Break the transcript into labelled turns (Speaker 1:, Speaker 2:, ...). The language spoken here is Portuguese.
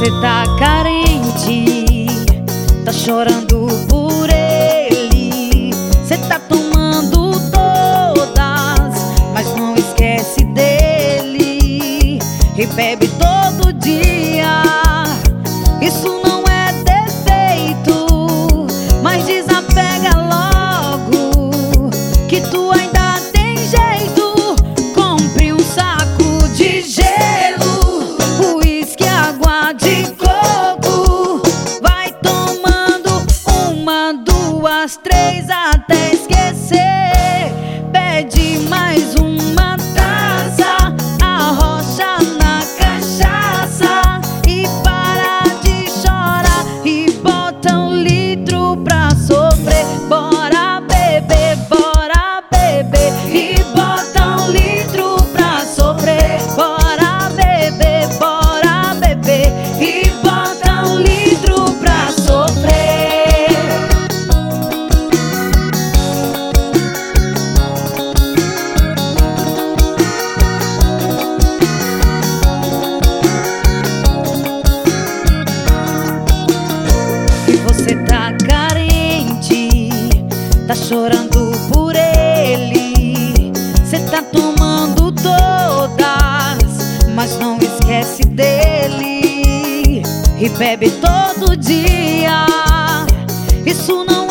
Speaker 1: você tá carente, tá chorando por ele. Cê tá tomando todas, mas não esquece dele. E bebe todo dia, isso não é defeito, mas desapega logo, que tu ainda tem jeito. Compre um saco de gelo, uísque, água de coco. Vai tomando uma, duas, três até esquecer. Pede mais uma taça, arrocha na cachaça e para de chorar e bota um litro pra sofrer. Bora beber, bora beber e bota um litro pra sofrer. Bora beber e bota um litro pra sofrer. E você tá carente, tá chorando por ele. Cê tá tomando todas, mas não esquece dele. E bebe todo dia, isso não